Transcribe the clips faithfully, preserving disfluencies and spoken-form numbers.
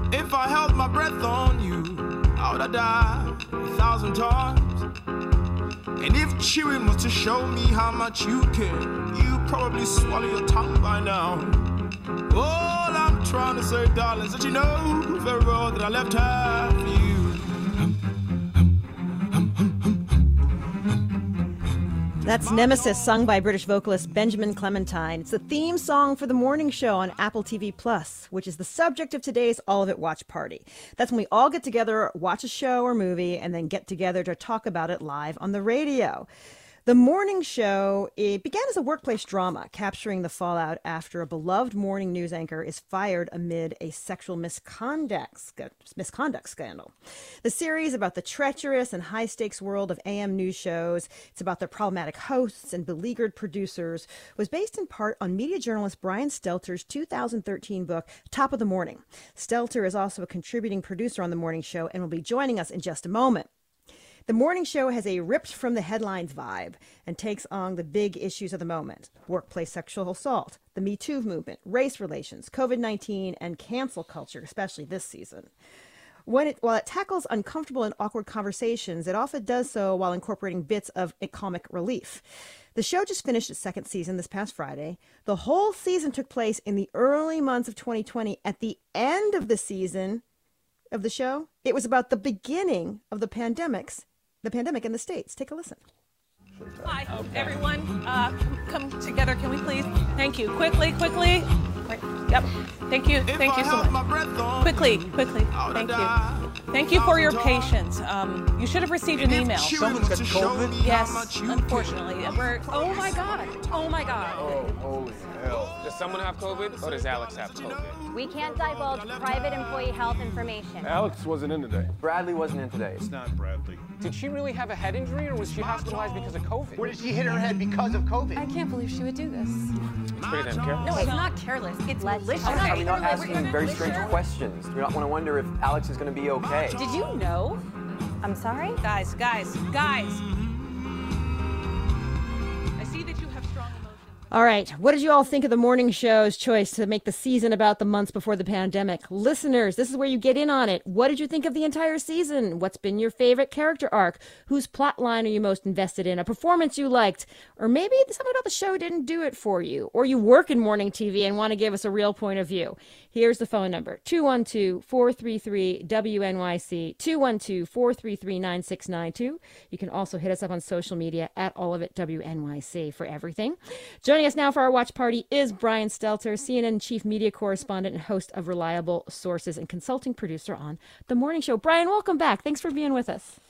If I held my breath on you, I would have died a thousand times. And if chewing was to show me how much you care, you'd probably swallow your tongue by now. All I'm trying to say, darling, is that you know very well that I left half for you. That's Nemesis, sung by British vocalist Benjamin Clementine. It's the theme song for The Morning Show on Apple T V Plus, which is the subject of today's All of It watch party. That's when we all get together, watch a show or movie, and then get together to talk about it live on the radio. The Morning Show, it began as a workplace drama, capturing the fallout after a beloved morning news anchor is fired amid a sexual misconduct, misconduct scandal. The series about the treacherous and high-stakes world of A M news shows, it's about the problematic hosts and beleaguered producers, was based in part on media journalist Brian Stelter's two thousand thirteen book, Top of the Morning. Stelter is also a contributing producer on The Morning Show and will be joining us in just a moment. The Morning Show has a ripped from the headlines vibe and takes on the big issues of the moment: workplace sexual assault, the Me Too movement, race relations, COVID nineteen, and cancel culture, especially this season. When it, while it tackles uncomfortable and awkward conversations, it often does so while incorporating bits of a comic relief. The show just finished its second season this past Friday. The whole season took place in the early months of twenty twenty. At the end of the season of the show, it was about the beginning of the pandemics. The pandemic in the States. Take a listen. Hi, okay. Everyone. Uh, come, come together, can we please? Thank you. Quickly, quickly. Wait. Yep. Thank you. Thank you so much. Quickly, quickly. Thank you. Thank you for your patience. Um, you should have received an email. Someone's got COVID? Yes, unfortunately. We're, oh my God. Oh my God. Oh, holy hell. Does someone have COVID or does Alex have COVID? We can't divulge private employee health information. Alex wasn't in today. Bradley wasn't in today. It's not Bradley. Did she really have a head injury or was she hospitalized because of COVID? Or did she hit her head because of COVID? I can't believe she would do this. It's pretty damn careless. No, it's not careless. It's malicious. Are we not asking very strange questions? Do we not want to wonder if Alex is going to be okay? Did you know? I'm sorry? Guys, guys, guys. I see that you have strong emotions. All right. What did you all think of the Morning Show's choice to make the season about the months before the pandemic? Listeners, this is where you get in on it. What did you think of the entire season? What's been your favorite character arc? Whose plot line are you most invested in? A performance you liked? Or maybe something about the show didn't do it for you? Or you work in morning T V and want to give us a real point of view? Here's the phone number, two one two, four three three, W N Y C, two one two, four three three, nine six nine two. You can also hit us up on social media at all of it W N Y C for everything. Joining us now for our watch party is Brian Stelter, C N N chief media correspondent and host of Reliable Sources and consulting producer on The Morning Show. Brian, welcome back. Thanks for being with us.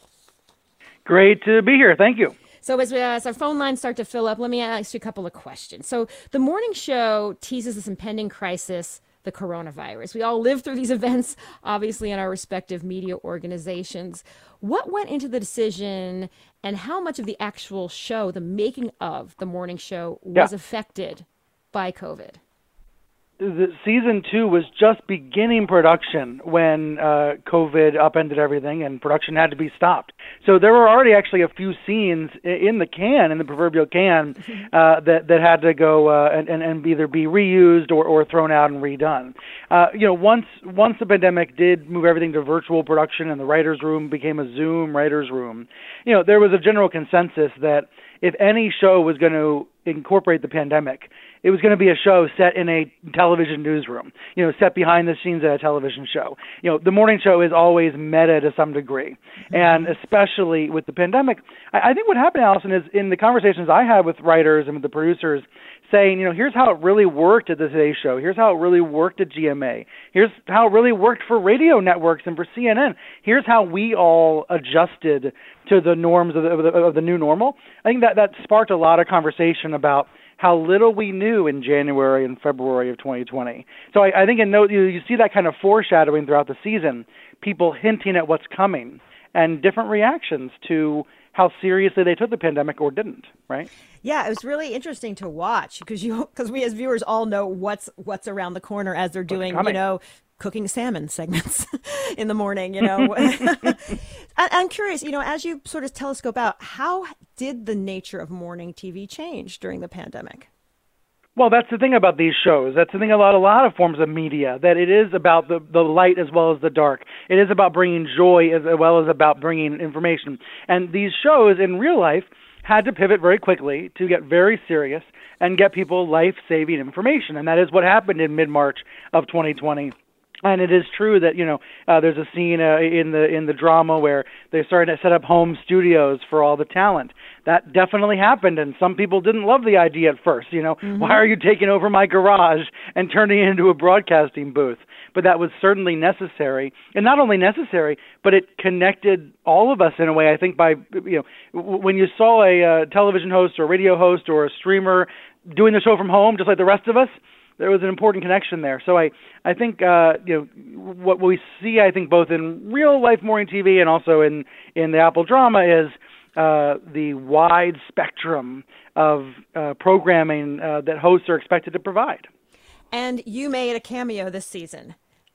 Great to be here. Thank you. So as, we, as our phone lines start to fill up, let me ask you a couple of questions. So The Morning Show teases this impending crisis, the coronavirus. We all live through these events, obviously, in our respective media organizations. What went into the decision and how much of the actual show, the making of The Morning Show, was yeah. affected by COVID? The season two was just beginning production when uh, COVID upended everything and production had to be stopped. So there were already actually a few scenes in the can, in the proverbial can, uh, that that had to go uh, and, and, and either be reused or, or thrown out and redone. Uh, you know, once once the pandemic did move everything to virtual production and the writers' room became a Zoom writers' room, you know, there was a general consensus that if any show was going to incorporate the pandemic, it was going to be a show set in a television newsroom, you know, set behind the scenes at a television show. You know, the morning show is always meta to some degree. And especially with the pandemic, I, I think what happened, Allison, is in the conversations I had with writers and with the producers saying, you know, here's how it really worked at the Today Show. Here's how it really worked at G M A. Here's how it really worked for radio networks and for C N N. Here's how we all adjusted to the norms of the, of the, of the new normal. I think that, that sparked a lot of conversation about how little we knew in January and February of twenty twenty. So I, I think in note, you, you see that kind of foreshadowing throughout the season, people hinting at what's coming and different reactions to how seriously they took the pandemic or didn't, right? Yeah, it was really interesting to watch because you because we as viewers all know what's what's around the corner as they're doing, you know, cooking salmon segments in the morning, you know. I'm curious, you know, as you sort of telescope out, how did the nature of morning T V change during the pandemic? Well, that's the thing about these shows. That's the thing about a lot of forms of media, that it is about the, the light as well as the dark. It is about bringing joy as well as about bringing information. And these shows in real life had to pivot very quickly to get very serious and get people life-saving information. And that is what happened in mid-March of twenty twenty. And it is true that, you know, uh, there's a scene uh, in the in the drama where they're starting to set up home studios for all the talent. That definitely happened, and some people didn't love the idea at first. You know, mm-hmm. Why are you taking over my garage and turning it into a broadcasting booth? But that was certainly necessary, and not only necessary, but it connected all of us in a way. I think by, you know, when you saw a uh, television host or a radio host or a streamer doing the show from home, just like the rest of us, there was an important connection there. So I, I think, uh, you know, what we see, I think, both in real life morning T V and also in, in the Apple drama is uh, the wide spectrum of uh, programming uh, that hosts are expected to provide. And you made a cameo this season.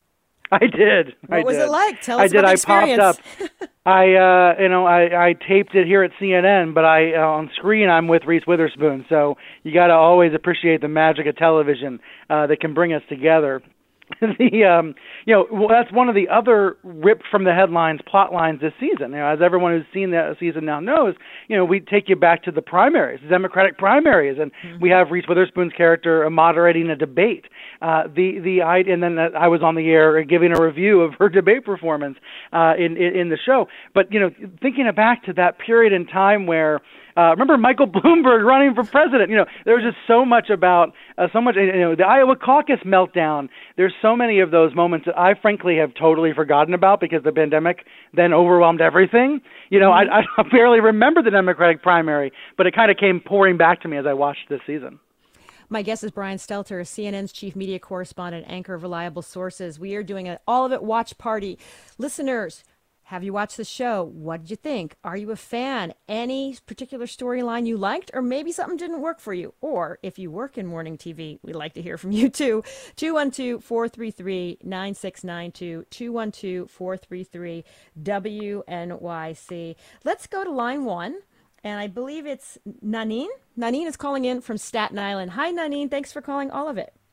I did. What I was did. it like? Tell us I did. about the I experience. popped up. I, uh, you know, I, I taped it here at C N N, but I uh, on screen I'm with Reese Witherspoon. So you got to always appreciate the magic of television uh, that can bring us together. the, um, you know, well, that's one of the other ripped from the headlines plot lines this season. You know, as everyone who's seen that season now knows, you know, we take you back to the primaries, the Democratic primaries, and mm-hmm. we have Reese Witherspoon's character moderating a debate. Uh, the the I and then I was on the air giving a review of her debate performance uh, in, in in the show. But you know, thinking back to that period in time where. Uh, remember Michael Bloomberg running for president? You know, there was just so much about, uh, so much, you know, the Iowa caucus meltdown. There's so many of those moments that I frankly have totally forgotten about because the pandemic then overwhelmed everything. You know, mm-hmm. I, I barely remember the Democratic primary, but it kind of came pouring back to me as I watched this season. My guest is Brian Stelter, C N N's chief media correspondent, anchor of Reliable Sources. We are doing an All of It watch party. Listeners, have you watched the show? What did you think? Are you a fan? Any particular storyline you liked, or maybe something didn't work for you? Or if you work in morning T V, we'd like to hear from you too. two one two, four three three, nine six nine two, two one two, four three three, W N Y C. Let's go to line one, and I believe it's Nanine. Nanine is calling in from Staten Island. Hi, Nanine. Thanks for calling All of It.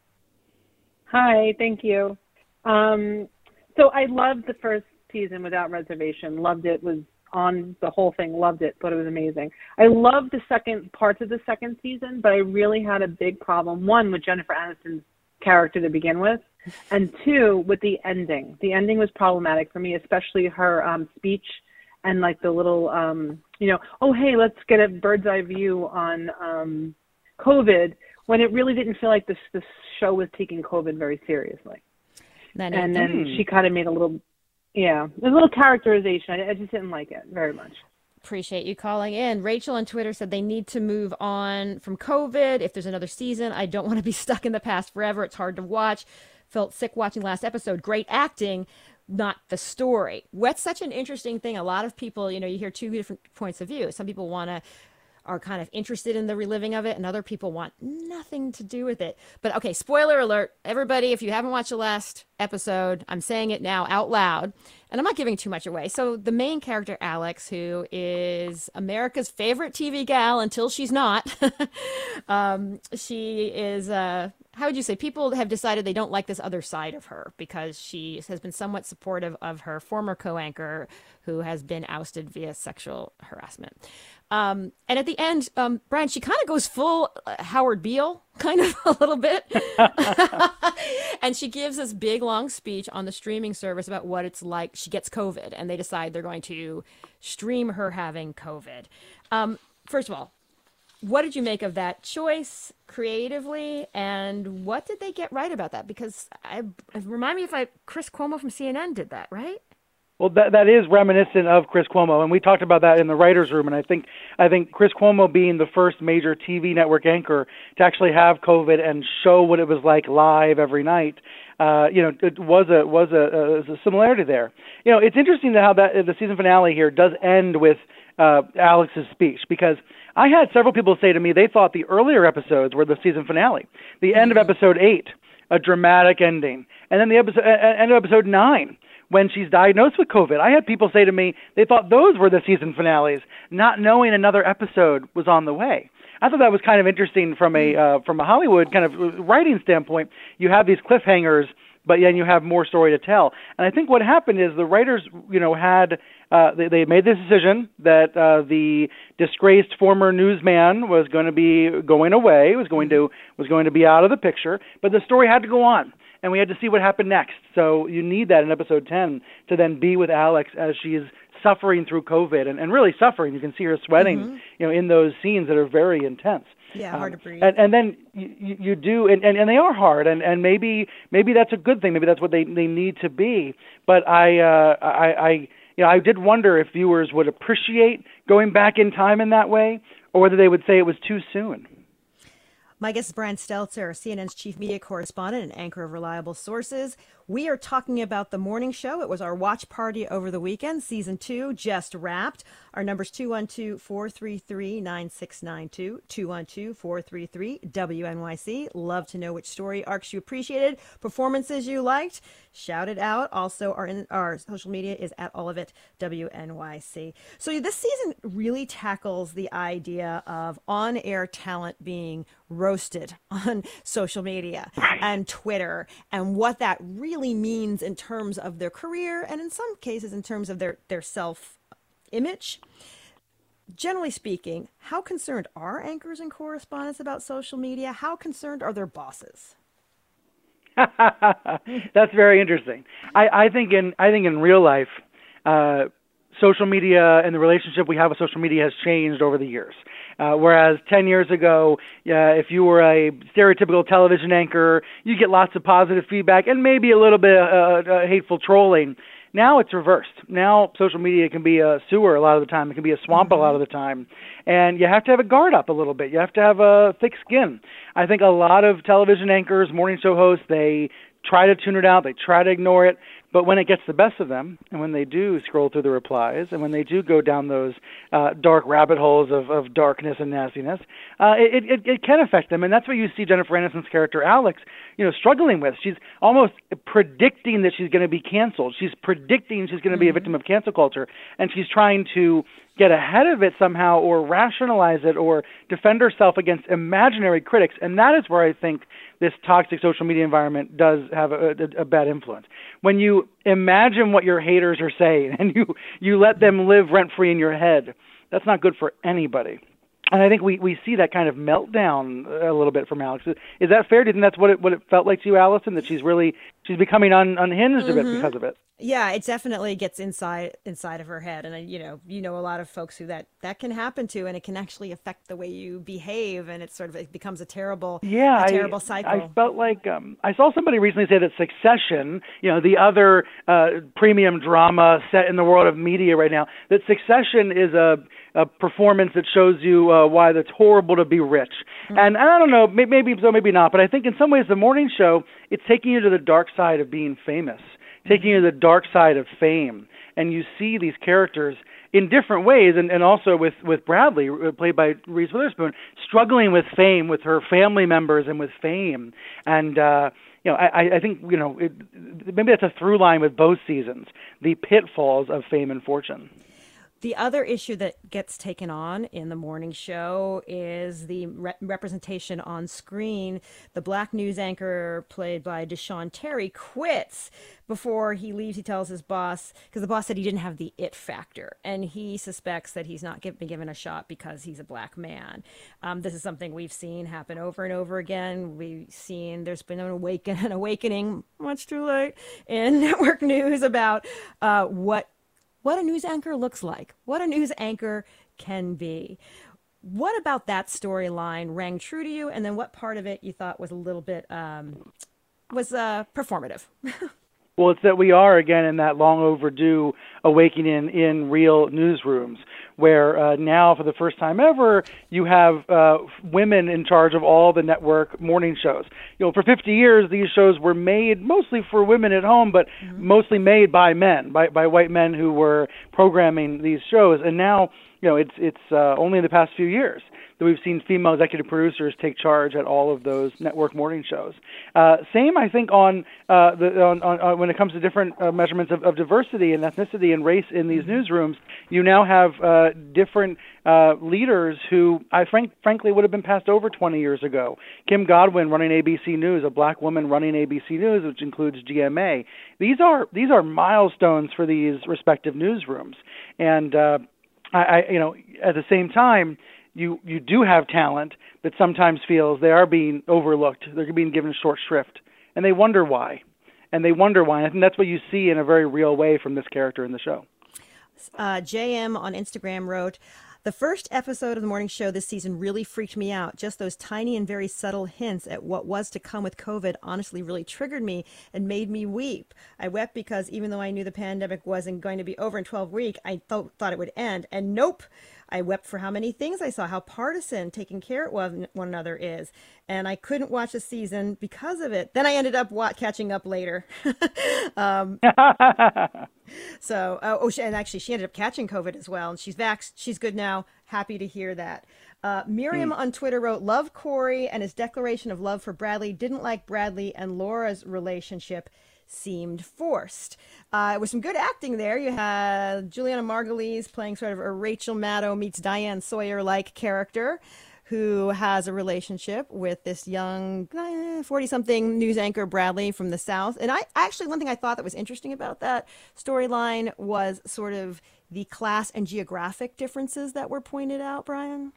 Hi, thank you. Um, so I loved the first season without reservation. Loved it. Was on the whole thing. Loved it. Thought it was amazing. I loved the second parts of the second season, but I really had a big problem. One, with Jennifer Aniston's character to begin with, and two, with the ending. The ending was problematic for me, especially her um, speech and like the little, um, you know, oh hey, let's get a bird's eye view on um, COVID, when it really didn't feel like this this show was taking COVID very seriously. That and then mm. she kind of made a little. Yeah, a little characterization. I, I just didn't like it very much. Appreciate you calling in. Rachel on Twitter said they need to move on from COVID. If there's another season, I don't want to be stuck in the past forever. It's hard to watch. Felt sick watching last episode. Great acting, not the story. What's such an interesting thing. A lot of people, you know, you hear two different points of view. Some people want to are kind of interested in the reliving of it, and other people want nothing to do with it. But okay, spoiler alert, everybody, if you haven't watched the last episode, I'm saying it now out loud, and I'm not giving too much away. So the main character, Alex, who is America's favorite T V gal until she's not, um, she is, uh, how would you say, people have decided they don't like this other side of her because she has been somewhat supportive of her former co-anchor who has been ousted via sexual harassment. Um, and at the end, um, Brian, she kind of goes full uh, Howard Beale, kind of a little bit. And she gives this big, long speech on the streaming service about what it's like. She gets COVID, and they decide they're going to stream her having COVID. Um, first of all, what did you make of that choice creatively, and what did they get right about that? Because I remind me if I Chris Cuomo from C N N did that, right? Well, that that is reminiscent of Chris Cuomo, and we talked about that in the writers' room. And I think I think Chris Cuomo being the first major T V network anchor to actually have COVID and show what it was like live every night, uh, you know, it was a was a, a similarity there. You know, it's interesting how that the season finale here does end with uh, Alex's speech, because I had several people say to me they thought the earlier episodes were the season finale, the end of episode eight, a dramatic ending, and then the episode end of episode nine, when she's diagnosed with COVID. I had people say to me they thought those were the season finales, not knowing another episode was on the way. I thought that was kind of interesting from a uh, from a Hollywood kind of writing standpoint. You have these cliffhangers, but then you have more story to tell. And I think what happened is the writers, you know, had uh, they, they made this decision that uh, the disgraced former newsman was going to be going away, was going to was going to be out of the picture, but the story had to go on. And we had to see what happened next. So you need that in episode ten to then be with Alex as she is suffering through COVID and, and really suffering. You can see her sweating, mm-hmm. you know, in those scenes that are very intense. Yeah, hard um, to breathe. And, and then you, you do, and, and, and they are hard, and, and maybe maybe that's a good thing. Maybe that's what they, they need to be. But I, uh, I, I, you know, I did wonder if viewers would appreciate going back in time in that way, or whether they would say it was too soon. My guest is Brian Stelter, C N N's chief media correspondent and anchor of Reliable Sources. We are talking about The Morning Show. It was our watch party over the weekend. Season two just wrapped. Our number's two one two, four three three, nine six nine two, two one two, four three three, W N Y C. Love to know which story arcs you appreciated, performances you liked. Shout it out. Also, our, in, our social media is at all of it, W N Y C. So this season really tackles the idea of on-air talent being roasted on social media and Twitter, and what that really means in terms of their career and in some cases in terms of their, their self-image. Generally speaking, how concerned are anchors and correspondents about social media? How concerned are their bosses? That's very interesting. I, I think in I think in real life, uh, social media and the relationship we have with social media has changed over the years. Uh, whereas ten years ago, uh, if you were a stereotypical television anchor, you get lots of positive feedback and maybe a little bit of uh, uh, hateful trolling. Now it's reversed. Now social media can be a sewer a lot of the time. It can be a swamp mm-hmm. a lot of the time. And you have to have a guard up a little bit. You have to have a thick skin. I think a lot of television anchors, morning show hosts, they try to tune it out. They try to ignore it. But when it gets the best of them, and when they do scroll through the replies, and when they do go down those uh, dark rabbit holes of, of darkness and nastiness, uh, it, it, it can affect them. And that's what you see Jennifer Aniston's character, Alex, you know, struggling with. She's almost predicting that she's going to be canceled. She's predicting she's going to be a victim of cancel culture, and she's trying to get ahead of it somehow, or rationalize it, or defend herself against imaginary critics. And that is where I think this toxic social media environment does have a, a, a bad influence. When you imagine what your haters are saying and you, you let them live rent-free in your head, that's not good for anybody. And I think we, we see that kind of meltdown a little bit from Alex. Is that fair? Do you think that's what it what it felt like to you, Allison? That she's really she's becoming un, unhinged mm-hmm. a bit because of it? Yeah, it definitely gets inside inside of her head, and you know, you know, a lot of folks who that that can happen to, and it can actually affect the way you behave, and it's sort of it becomes a terrible, yeah, a terrible I, cycle. I felt like um, I saw somebody recently say that Succession, you know, the other uh, premium drama set in the world of media right now, that Succession is a a performance that shows you uh, why it's horrible to be rich. Mm-hmm. And, and I don't know, maybe so, maybe not, but I think in some ways the morning show, it's taking you to the dark side of being famous, mm-hmm. taking you to the dark side of fame. And you see these characters in different ways, and, and also with, with Bradley, played by Reese Witherspoon, struggling with fame, with her family members and with fame. And, uh, you know, I, I think, you know, it, maybe that's a through line with both seasons, the pitfalls of fame and fortune. The other issue that gets taken on in the morning show is the re- representation on screen. The black news anchor played by Deshaun Terry quits before he leaves. He tells his boss, because the boss said he didn't have the it factor, and he suspects that he's not give, been given a shot because he's a black man. Um, this is something we've seen happen over and over again. We've seen there's been an, awaken, an awakening, much too late, in network news about uh, what what a news anchor looks like, what a news anchor can be. What about that storyline rang true to you, and then what part of it you thought was a little bit um, was uh, performative? Well, it's that we are, again, in that long overdue awakening in real newsrooms, where uh, now, for the first time ever, you have uh, women in charge of all the network morning shows. You know, for fifty years, these shows were made mostly for women at home, but mm-hmm. mostly made by men, by, by white men who were programming these shows. And now you know, it's it's uh, only in the past few years that we've seen female executive producers take charge at all of those network morning shows. Uh, same, I think, on uh, the on, on, on when it comes to different uh, measurements of, of diversity and ethnicity and race in these newsrooms. You now have uh, different uh, leaders who, I frank, frankly, would have been passed over twenty years ago. Kim Godwin running A B C News, a black woman running A B C News, which includes G M A. These are these are milestones for these respective newsrooms, and uh, I, I, you know, at the same time, you you do have talent that sometimes feels they are being overlooked. They're being given short shrift, and they wonder why. And they wonder why. And I think that's what you see in a very real way from this character in the show. Uh, J M on Instagram wrote, the first episode of the morning show this season really freaked me out. Just those tiny and very subtle hints at what was to come with COVID honestly really triggered me and made me weep. I wept because even though I knew the pandemic wasn't going to be over in twelve weeks, I th- thought it would end. And nope. I wept for how many things I saw, how partisan taking care of one, one another is. And I couldn't watch the season because of it. Then I ended up wa- catching up later. um, so, uh, oh, she, and actually she ended up catching COVID as well. And she's vaxxed. She's good now. Happy to hear that. Uh, Miriam mm. on Twitter wrote, love Corey and his declaration of love for Bradley. Didn't like Bradley and Laura's relationship. Seemed forced. Uh, it was some good acting there. You had Juliana Margulies playing sort of a Rachel Maddow meets Diane Sawyer-like character who has a relationship with this young forty-something news anchor, Bradley, from the South. And I actually, one thing I thought that was interesting about that storyline was sort of the class and geographic differences that were pointed out, Brian.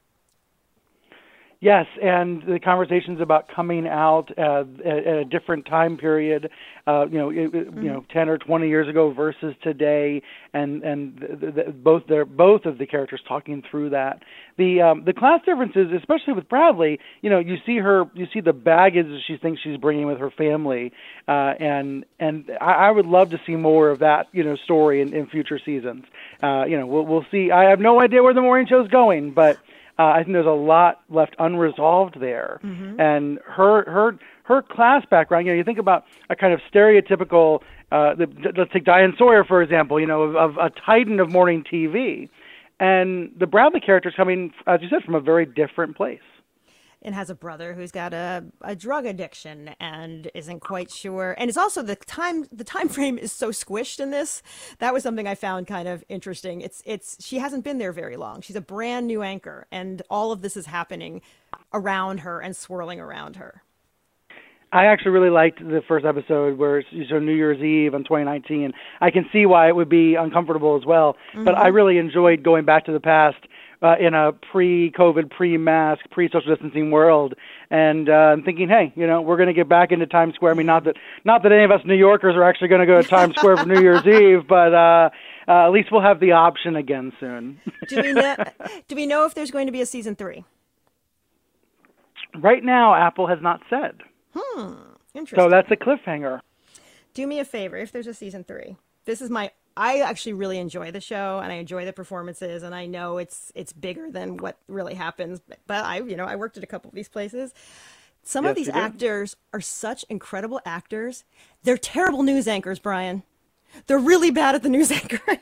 Yes, and the conversations about coming out uh, at, at a different time period, uh, you know, it, mm-hmm. you know, ten or twenty years ago versus today, and and the, the, both their both of the characters talking through that. The um, the class differences, especially with Bradley, you know, you see her, you see the baggage that she thinks she's bringing with her family, uh, and and I, I would love to see more of that, you know, story in, in future seasons. Uh, you know, we'll we'll see. I have no idea where the morning show's going, but. Uh, I think there's a lot left unresolved there, mm-hmm. and her her her class background. You know, you think about a kind of stereotypical. Uh, the, let's take Diane Sawyer for example. You know, of, of a titan of morning T V, and the Bradley character is coming, as you said, from a very different place. And has a brother who's got a, a drug addiction and isn't quite sure. And it's also the time the time frame is so squished in this. That was something I found kind of interesting. It's it's she hasn't been there very long. She's a brand new anchor, and all of this is happening around her and swirling around her. I actually really liked the first episode where it's so New Year's Eve in twenty nineteen. I can see why it would be uncomfortable as well, mm-hmm. but I really enjoyed going back to the past. Uh, in a pre-COVID, pre-mask, pre-social distancing world, and uh, I'm thinking, hey, you know, we're going to get back into Times Square. I mean, not that not that any of us New Yorkers are actually going to go to Times Square for New Year's Eve, but uh, uh, at least we'll have the option again soon. do we know? Do we know if there's going to be a season three? Right now, Apple has not said. Hmm. Interesting. So that's a cliffhanger. Do me a favor, if there's a season three. This is my. I actually really enjoy the show, and I enjoy the performances, and I know it's it's bigger than what really happens. But I, you know, I worked at a couple of these places. Some yes, of these actors are such incredible actors. They're terrible news anchors, Brian. They're really bad at the news anchoring.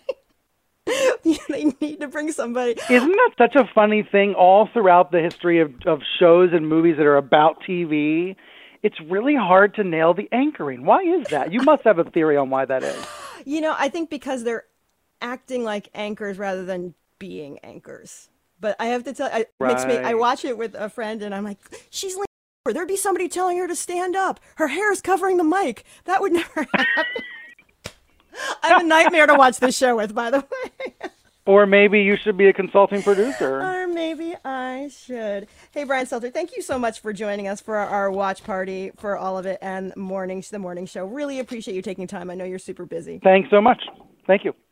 They need to bring somebody. Isn't that such a funny thing? All throughout the history of, of shows and movies that are about T V, it's really hard to nail the anchoring. Why is that? You must have a theory on why that is. You know, I think because they're acting like anchors rather than being anchors. But I have to tell you, it right. makes me, I watch it with a friend and I'm like, she's leaning over. There'd be somebody telling her to stand up. Her hair is covering the mic. That would never happen. I'm a nightmare to watch this show with, by the way. Or maybe you should be a consulting producer. Or maybe I should. Hey, Brian Stelter, thank you so much for joining us for our watch party, for all of it, and morning, the morning show. Really appreciate you taking time. I know you're super busy. Thanks so much. Thank you.